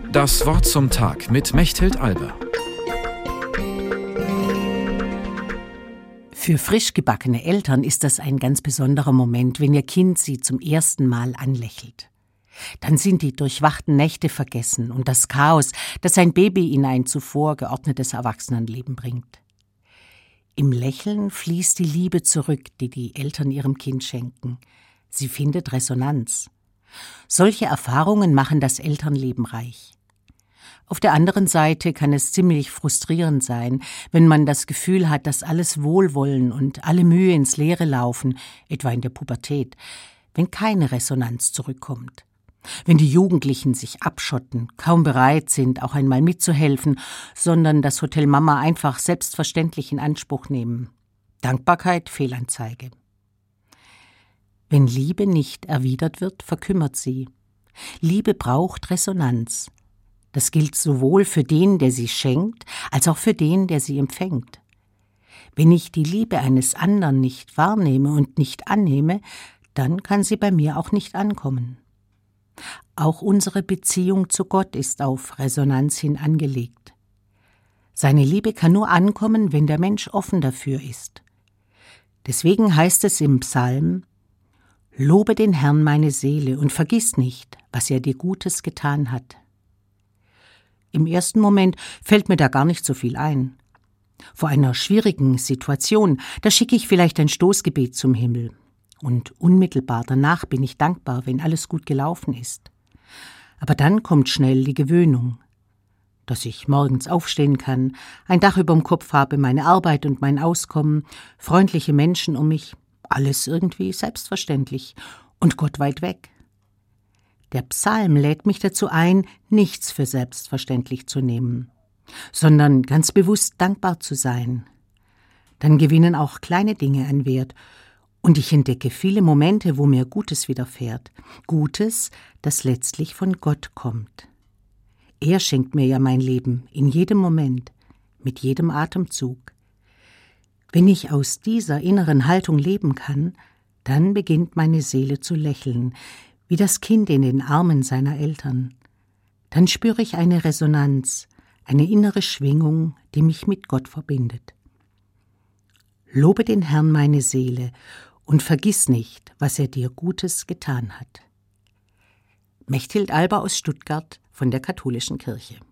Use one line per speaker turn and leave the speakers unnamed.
Das Wort zum Tag mit Mechthild Alber.
Für frisch gebackene Eltern ist das ein ganz besonderer Moment, wenn ihr Kind sie zum ersten Mal anlächelt. Dann sind die durchwachten Nächte vergessen und das Chaos, das ein Baby in ein zuvor geordnetes Erwachsenenleben bringt. Im Lächeln fließt die Liebe zurück, die die Eltern ihrem Kind schenken. Sie findet Resonanz. Solche Erfahrungen machen das Elternleben reich. Auf der anderen Seite kann es ziemlich frustrierend sein, wenn man das Gefühl hat, dass alles Wohlwollen und alle Mühe ins Leere laufen, etwa in der Pubertät, wenn keine Resonanz zurückkommt. Wenn die Jugendlichen sich abschotten, kaum bereit sind, auch einmal mitzuhelfen, sondern das Hotel Mama einfach selbstverständlich in Anspruch nehmen. Dankbarkeit, Fehlanzeige. Wenn Liebe nicht erwidert wird, verkümmert sie. Liebe braucht Resonanz. Das gilt sowohl für den, der sie schenkt, als auch für den, der sie empfängt. Wenn ich die Liebe eines anderen nicht wahrnehme und nicht annehme, dann kann sie bei mir auch nicht ankommen. Auch unsere Beziehung zu Gott ist auf Resonanz hin angelegt. Seine Liebe kann nur ankommen, wenn der Mensch offen dafür ist. Deswegen heißt es im Psalm: Lobe den Herrn meine Seele und vergiss nicht, was er dir Gutes getan hat. Im ersten Moment fällt mir da gar nicht so viel ein. Vor einer schwierigen Situation, da schicke ich vielleicht ein Stoßgebet zum Himmel. Und unmittelbar danach bin ich dankbar, wenn alles gut gelaufen ist. Aber dann kommt schnell die Gewöhnung. Dass ich morgens aufstehen kann, ein Dach überm Kopf habe, meine Arbeit und mein Auskommen, freundliche Menschen um mich, alles irgendwie selbstverständlich und Gott weit weg. Der Psalm lädt mich dazu ein, nichts für selbstverständlich zu nehmen, sondern ganz bewusst dankbar zu sein. Dann gewinnen auch kleine Dinge an Wert und ich entdecke viele Momente, wo mir Gutes widerfährt. Gutes, das letztlich von Gott kommt. Er schenkt mir ja mein Leben in jedem Moment, mit jedem Atemzug. Wenn ich aus dieser inneren Haltung leben kann, dann beginnt meine Seele zu lächeln, wie das Kind in den Armen seiner Eltern. Dann spüre ich eine Resonanz, eine innere Schwingung, die mich mit Gott verbindet. Lobe den Herrn meine Seele und vergiss nicht, was er dir Gutes getan hat. Mechthild Alber aus Stuttgart von der Katholischen Kirche.